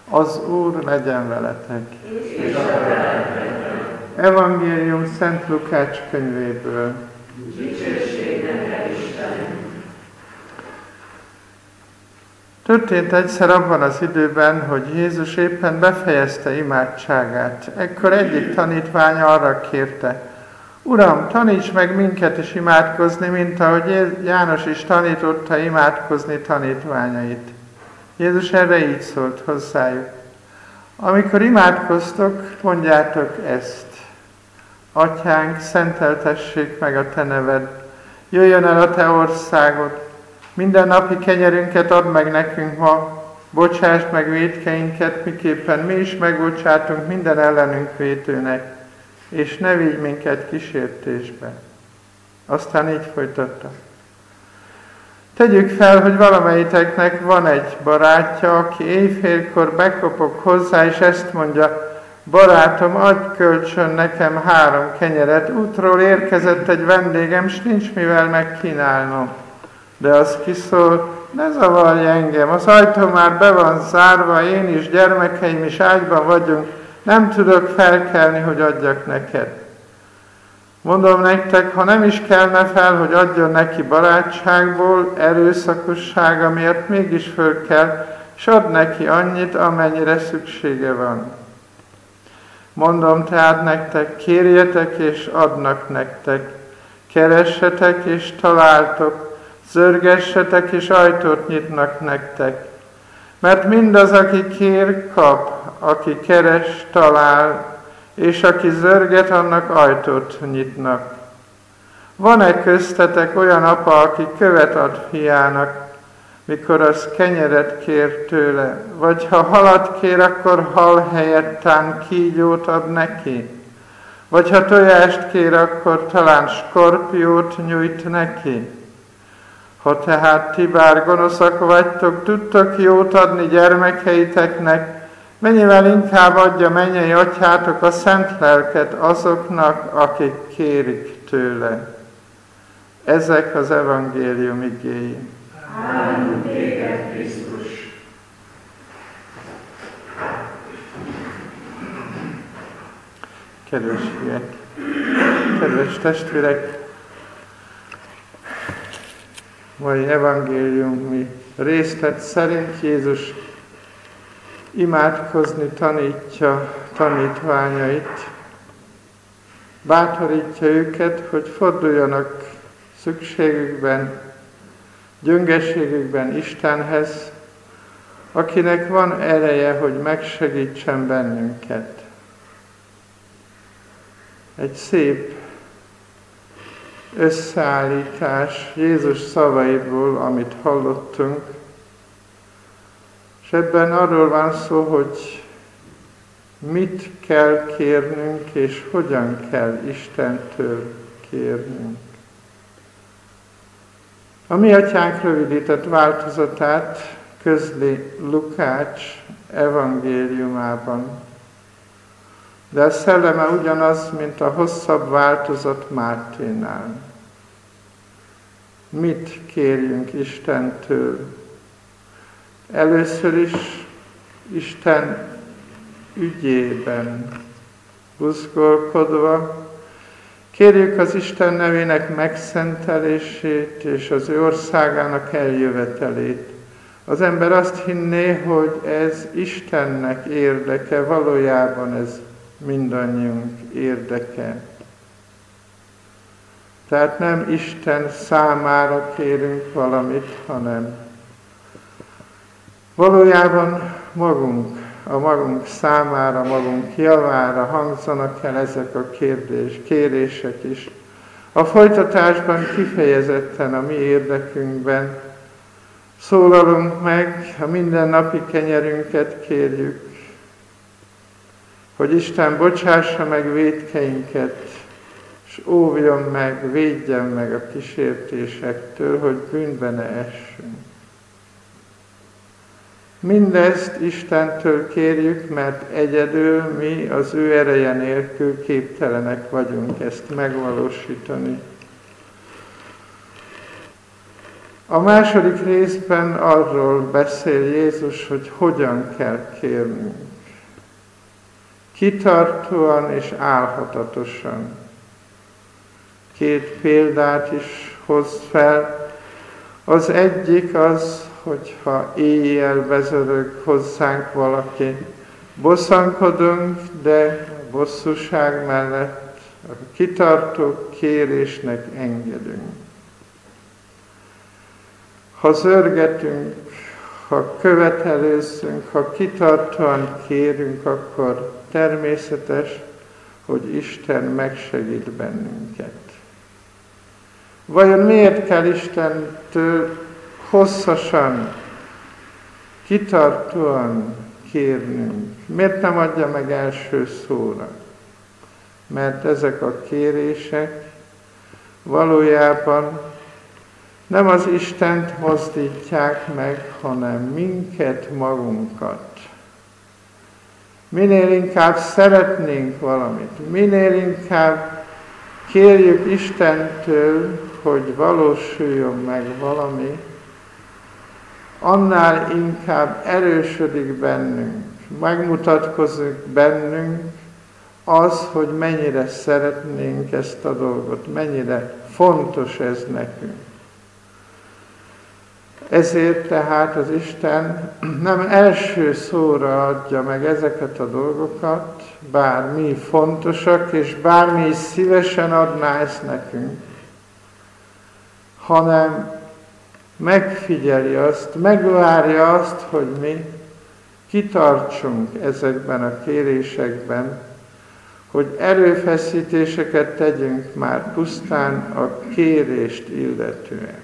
Az Úr legyen veletek. Evangélium Szent Lukács könyvéből. Történt egyszer abban az időben, hogy Jézus éppen befejezte imádságát. Ekkor egyik tanítvány arra kérte: Uram, taníts meg minket is imádkozni, mint ahogy János is tanította imádkozni tanítványait. Jézus erre így szólt hozzájuk: Amikor imádkoztok, mondjátok ezt: Atyánk, szenteltessék meg a te neved, jöjjön el a te országod, minden napi kenyerünket add meg nekünk ma, bocsásd meg vétkeinket, miképpen mi is megbocsátunk minden ellenünk vétőnek, és ne vigy minket kísértésbe. Aztán így folytatta: Tegyük fel, hogy valamelyiteknek van egy barátja, aki éjfélkor bekopog hozzá, és ezt mondja: Barátom, adj kölcsön nekem 3 kenyeret, útról érkezett egy vendégem, s nincs mivel megkínálnom. De az kiszól: Ne zavarj engem, az ajtó már be van zárva, én is, gyermekeim is ágyban vagyunk, nem tudok felkelni, hogy adjak neked. Mondom nektek, ha nem is kelne fel, hogy adjon neki barátságból, erőszakossága miatt mégis föl kell, és ad neki annyit, amennyire szüksége van. Mondom tehát nektek, kérjetek és adnak nektek, keressetek és találtok, zörgessetek és ajtót nyitnak nektek. Mert mindaz, aki kér, kap, aki keres, talál, és aki zörget, annak ajtót nyitnak. Van-e köztetek olyan apa, aki követ ad fiának, mikor az kenyeret kér tőle? Vagy ha halat kér, akkor hal helyettán kígyót ad neki? Vagy ha tojást kér, akkor talán skorpiót nyújt neki? Ha tehát ti bár gonoszak vagytok, tudtok jót adni gyermekeiteknek, mennyivel inkább adja mennyei atyátok a szent lelket azoknak, akik kérik tőle. Ezek az evangélium igéi. Áldunk téged, Krisztus! Kedves hívek, kedves testvérek, mai evangéliumi részlet szerint Jézus imádkozni tanítja tanítványait, bátorítja őket, hogy forduljanak szükségükben, gyöngeségükben Istenhez, akinek van ereje, hogy megsegítsen bennünket. Egy szép összeállítás Jézus szavaiból, amit hallottunk, és ebben arról van szó, hogy mit kell kérnünk, és hogyan kell Istentől kérnünk. A mi atyánk rövidített változatát közli Lukács evangéliumában, de a szelleme ugyanaz, mint a hosszabb változat Márténál. Mit kérjünk Istentől? Először is Isten ügyében buzgolkodva kérjük az Isten nevének megszentelését és az ő országának eljövetelét. Az ember azt hinné, hogy ez Istennek érdeke, valójában ez mindannyiunk érdeke. Tehát nem Isten számára kérünk valamit, hanem valójában a magunk számára, magunk javára hangzanak el ezek a kérések is. A folytatásban kifejezetten a mi érdekünkben szólalunk meg, a mindennapi kenyerünket kérjük, hogy Isten bocsássa meg vétkeinket, és óvjon meg, védjen meg a kísértésektől, hogy bűnbe ne essünk. Mindezt Istentől kérjük, mert egyedül mi az ő ereje nélkül képtelenek vagyunk ezt megvalósítani. A második részben arról beszél Jézus, hogy hogyan kell kérnünk. Kitartóan és álhatatosan. Két példát is hoz fel. Az egyik az, hogyha éjjel vezörög hozzánk valaki, bosszankodunk, de bosszúság mellett a kitartó kérésnek engedünk. Ha zörgetünk, ha követelőzzünk, ha kitartóan kérünk, akkor természetes, hogy Isten megsegít bennünket. Vajon miért kell Istentől hosszasan, kitartóan kérnünk? Miért nem adja meg első szóra? Mert ezek a kérések valójában nem az Istent mozdítják meg, hanem minket magunkat. Minél inkább szeretnénk valamit, minél inkább kérjük Istentől, hogy valósuljon meg valami, annál inkább erősödik bennünk, megmutatkozik bennünk az, hogy mennyire szeretnénk ezt a dolgot, mennyire fontos ez nekünk. Ezért tehát az Isten nem első szóra adja meg ezeket a dolgokat, bár mi fontosak, és bár mi is szívesen adná ezt nekünk, hanem megfigyeli azt, megvárja azt, hogy mi kitartsunk ezekben a kérésekben, hogy erőfeszítéseket tegyünk már pusztán a kérést illetően.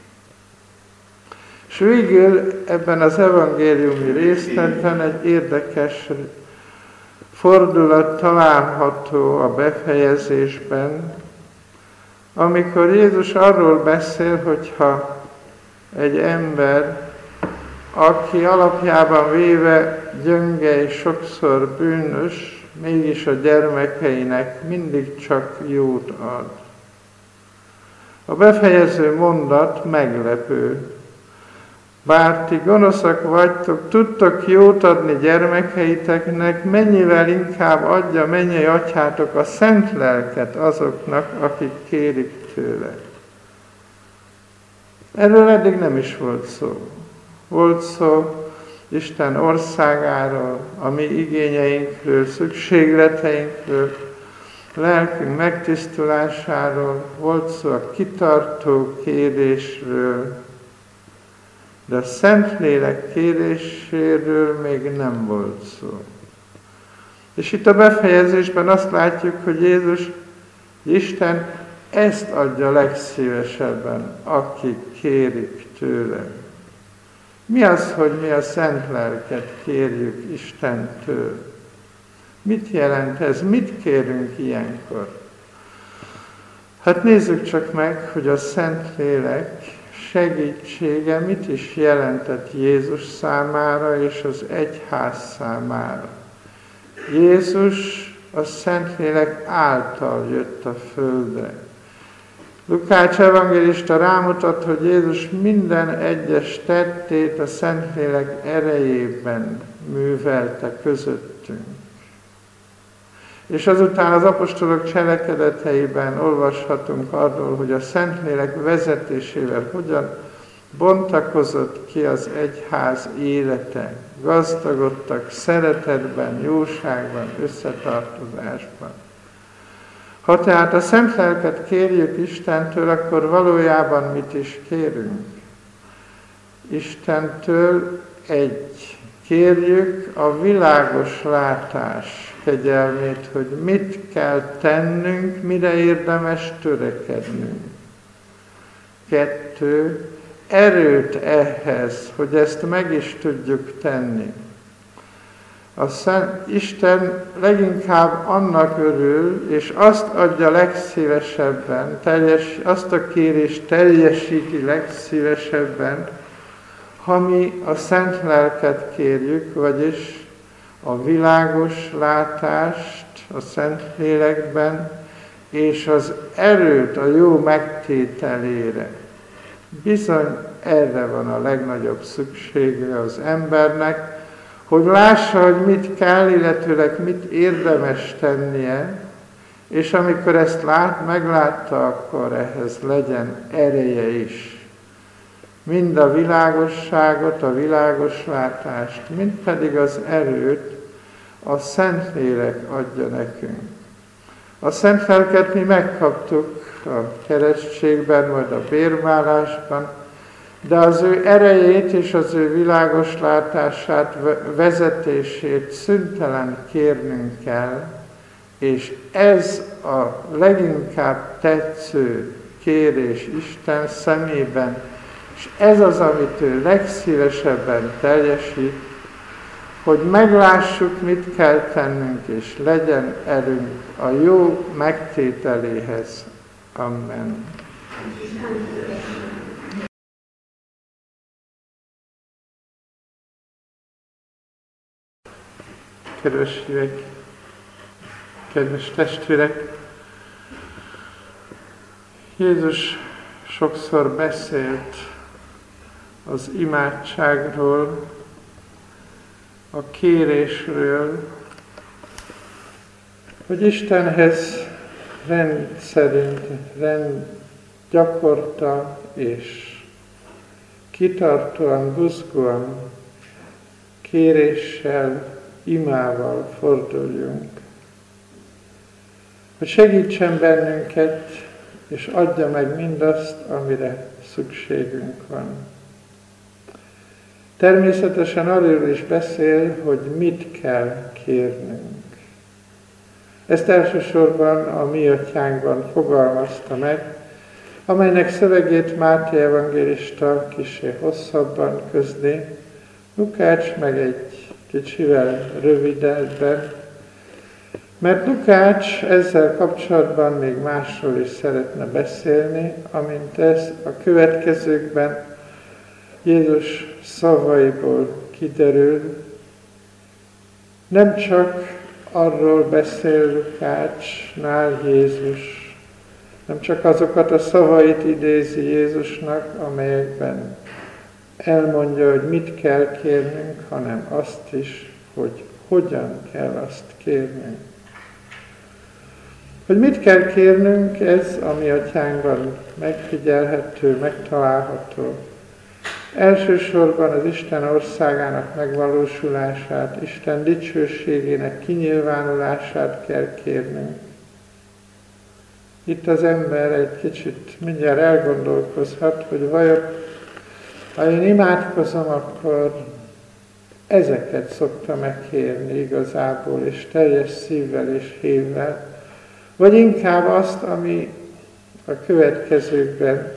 És végül ebben az evangéliumi részletben egy érdekes fordulat található a befejezésben, amikor Jézus arról beszél, hogyha egy ember, aki alapjában véve gyönge és sokszor bűnös, mégis a gyermekeinek mindig csak jót ad. A befejező mondat meglepő. Bár ti gonoszak vagytok, tudtok jót adni gyermekeiteknek, mennyivel inkább adja mennyei atyátok a szent lelket azoknak, akik kérik tőle. Erről eddig nem is volt szó. Volt szó Isten országáról, a mi igényeinkről, szükségleteinkről, lelkünk megtisztulásáról, volt szó a kitartó kérésről, de a Szentlélek kéréséről még nem volt szó. És itt a befejezésben azt látjuk, hogy Jézus, Isten ezt adja legszívesebben, akik kérik tőle. Mi az, hogy mi a Szent Lelket kérjük Istentől? Mit jelent ez? Mit kérünk ilyenkor? Hát nézzük csak meg, hogy a Szentlélek segítsége mit is jelentett Jézus számára és az egyház számára. Jézus a Szentlélek által jött a földre. Lukács evangélista rámutat, hogy Jézus minden egyes tettét a Szentlélek erejében művelte közöttünk. És azután az apostolok cselekedeteiben olvashatunk arról, hogy a Szentlélek vezetésével hogyan bontakozott ki az egyház élete. Gazdagodtak szeretetben, jóságban, összetartozásban. Ha tehát a Szent Lelket kérjük Istentől, akkor valójában mit is kérünk? Istentől kérjük a világos látás kegyelmét, hogy mit kell tennünk, mire érdemes törekednünk. 2, erőt ehhez, hogy ezt meg is tudjuk tenni. Isten leginkább annak örül, és azt adja legszívesebben, azt a kérést teljesíti legszívesebben, ha mi a Szent Lelket kérjük, vagyis a világos látást a Szentlélekben, és az erőt a jó megtételére. Bizony erre van a legnagyobb szüksége az embernek, hogy lássa, hogy mit kell, illetőleg mit érdemes tennie, és amikor ezt meglátta, akkor ehhez legyen ereje is. Mind a világosságot, a világoslátást, mind pedig az erőt a Szentlélek adja nekünk. A Szent Lelket mi megkaptuk a keresztségben, majd a bérválásban, de az ő erejét és az ő világoslátását, vezetését szüntelen kérnünk kell, és ez a leginkább tetsző kérés Isten szemében, és ez az, amit ő legszívesebben teljesít, hogy meglássuk, mit kell tennünk, és legyen erőnk a jó megtételéhez. Amen. Kedves hívek, kedves testvérek, Jézus sokszor beszélt az imádságról, a kérésről, hogy Istenhez rendszerint, gyakorta és kitartóan, buzgóan, kéréssel, imával forduljunk. Hogy segítsen bennünket, és adja meg mindazt, amire szükségünk van. Természetesen arról is beszél, hogy mit kell kérnünk. Ezt elsősorban a Mi Atyánkban fogalmazta meg, amelynek szövegét Máté evangélista kissé hosszabban közli, Lukács meg egy kicsivel rövidebben, mert Lukács ezzel kapcsolatban még másról is szeretne beszélni, amint ez a következőkben Jézus szavaiból kiderül. Nem csak arról beszél Lukácsnál Jézus, nem csak azokat a szavait idézi Jézusnak, amelyekben elmondja, hogy mit kell kérnünk, hanem azt is, hogy hogyan kell azt kérnünk. Hogy mit kell kérnünk, ez a Mi Atyánkban megfigyelhető, megtalálható. Elsősorban az Isten országának megvalósulását, Isten dicsőségének kinyilvánulását kell kérnünk. Itt az ember egy kicsit mindjárt elgondolkozhat, hogy vajon, ha én imádkozom, akkor ezeket szoktam megkérni igazából, és teljes szívvel és hívvel, vagy inkább azt, ami a következőkben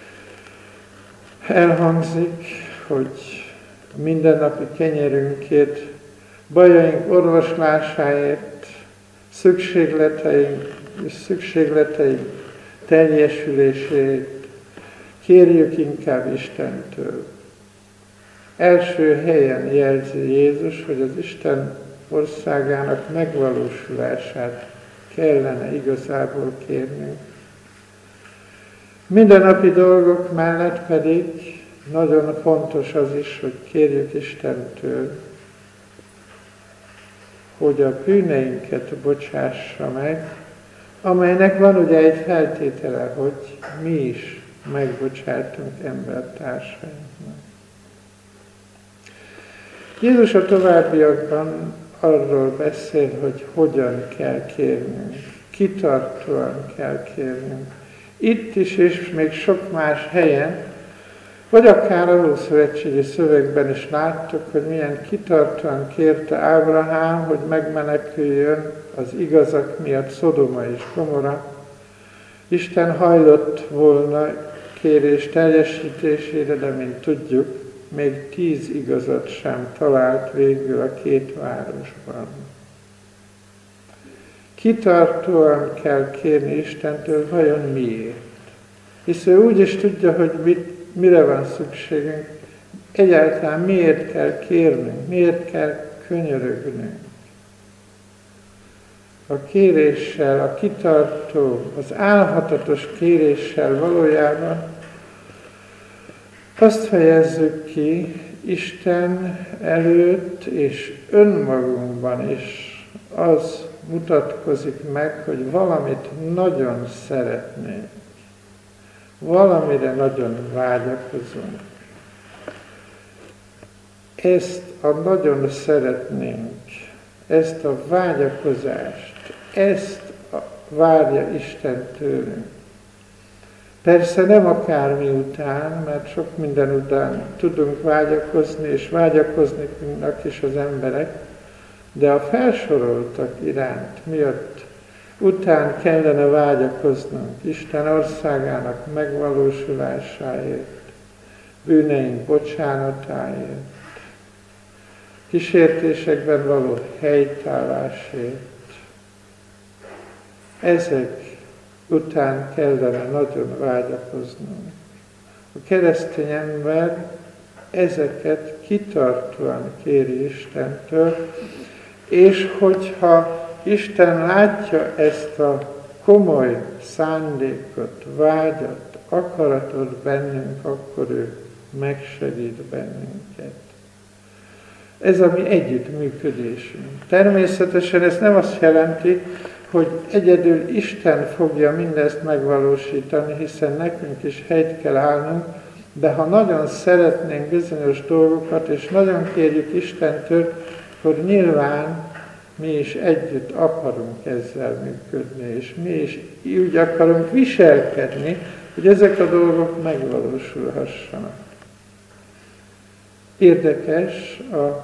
elhangzik, hogy mindennapi kenyerünkért, bajaink orvoslásáért, szükségleteink teljesülését kérjük inkább Istentől. Első helyen jelzi Jézus, hogy az Isten országának megvalósulását kellene igazából kérnünk. Mindennapi dolgok mellett pedig nagyon fontos az is, hogy kérjük Istentől, hogy a bűneinket bocsássa meg, amelynek van ugye egy feltétele, hogy mi is megbocsátunk embertársainknak. Jézus a továbbiakban arról beszél, hogy hogyan kell kérnünk, kitartóan kell kérnünk. Itt is, és még sok más helyen, vagy akár az ószövetségi szövegben is láttuk, hogy milyen kitartóan kérte Ábrahám, hogy megmeneküljön az igazak miatt Szodoma és Gomorra. Isten hajlott volna kérés teljesítésére, de mint tudjuk, még 10 igazat sem talált végül a két városban. Kitartóan kell kérni Istentől, vajon miért? Hisz ő úgy is tudja, hogy mire van szükségünk, egyáltalán miért kell kérnünk, miért kell könyörögnünk. A kéréssel, a kitartó, az álhatatos kéréssel valójában Azt fejezzük ki Isten előtt és önmagunkban is, az mutatkozik meg, hogy valamit nagyon szeretnénk, valamire nagyon vágyakozunk. Ezt a nagyon szeretnénk, ezt a vágyakozást, ezt várja Isten tőlünk. Persze nem akármi után, mert sok minden után tudunk vágyakozni, és vágyakoznak is az emberek, de a felsoroltak iránt miatt után kellene vágyakoznunk Isten országának megvalósulásáért, bűneink bocsánatáért, kísértésekben való helytállásért. Ezek után kellene nagyon vágyakoznunk. A keresztény ember ezeket kitartóan kéri Istentől, és hogyha Isten látja ezt a komoly szándékot, vágyat, akaratot bennünk, akkor ő megsegít bennünket. Ez a mi együttműködésünk. Természetesen ez nem azt jelenti, hogy egyedül Isten fogja mindezt megvalósítani, hiszen nekünk is helyt kell állnunk, de ha nagyon szeretnénk bizonyos dolgokat, és nagyon kérjük Istentől, akkor nyilván mi is együtt akarunk ezzel működni, és mi is úgy akarunk viselkedni, hogy ezek a dolgok megvalósulhassanak. Érdekes a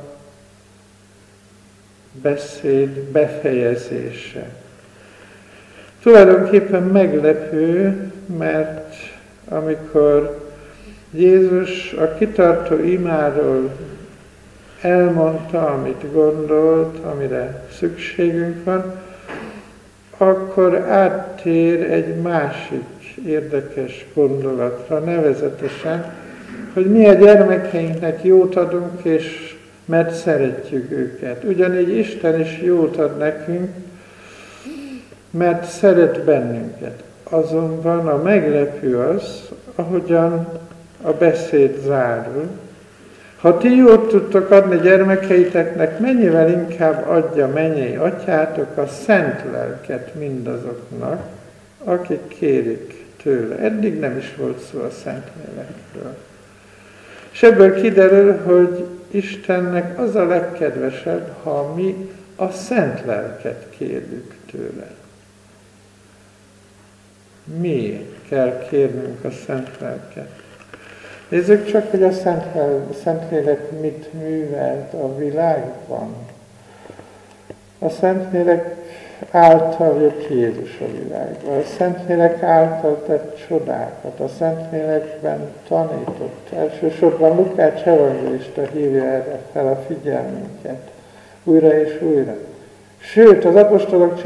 beszéd befejezése. Tulajdonképpen meglepő, mert amikor Jézus a kitartó imáról elmondta, amit gondolt, amire szükségünk van, akkor áttér egy másik érdekes gondolatra, nevezetesen, hogy mi a gyermekeinknek jót adunk, és mert szeretjük őket. Ugyanígy Isten is jót ad nekünk, mert szeret bennünket. Azonban a meglepő az, ahogyan a beszéd zárul. Ha ti jót tudtok adni gyermekeiteknek, mennyivel inkább adja mennyei atyátok a szent lelket mindazoknak, akik kérik tőle. Eddig nem is volt szó a szent lélekről. És ebből kiderül, hogy Istennek az a legkedvesebb, ha mi a szent lelket kérjük tőle. Miért kell kérnünk a szent lelket? Nézzük csak, hogy a Szentlélek mit művelt a világban. A Szentlélek által jött Jézus a világba. A Szentlélek által tett csodákat. A Szentlélekben tanított. Elsősorban Lukács evangélista hívja erre fel a figyelmünket. Újra és újra. Sőt, az apostolok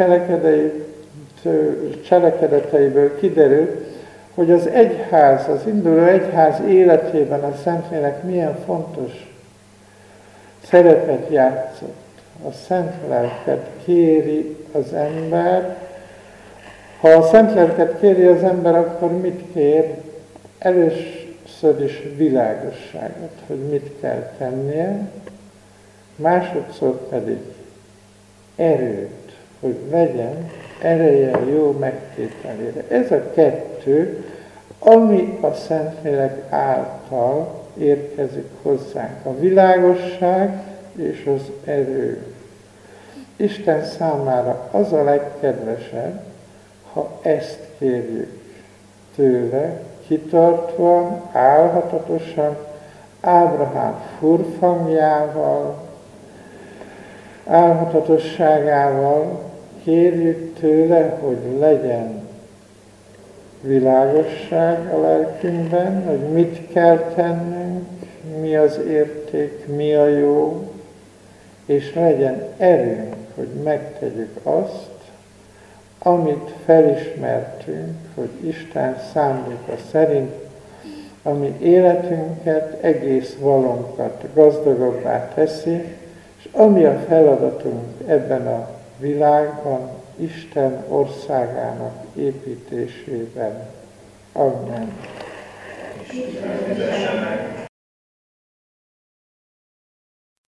cselekedeteiből kiderül, hogy az egyház, az induló egyház életében a Szentlélek milyen fontos szerepet játszott. A Szent Lelket kéri az ember. Ha a Szent Lelket kéri az ember, akkor mit kér? Először is világosságot, hogy mit kell tennie, másodszor pedig erőt, hogy legyen ereje jó megtételére. Ez a kettő, ami a Szentlélek által érkezik hozzánk. A világosság és az erő. Isten számára az a legkedvesebb, ha ezt kérjük tőle, kitartóan, álhatatosan, Ábrahám furfangjával, álhatatosságával kérjük tőle, hogy legyen világosság a lelkünkben, hogy mit kell tennünk, mi az érték, mi a jó, és legyen erőnk, hogy megtegyük azt, amit felismertünk, hogy Isten szándéka szerint, ami életünket, egész valónkat gazdagabbá teszi, és ami a feladatunk ebben a világban, Isten országának építésében. Amen. és vezesse meg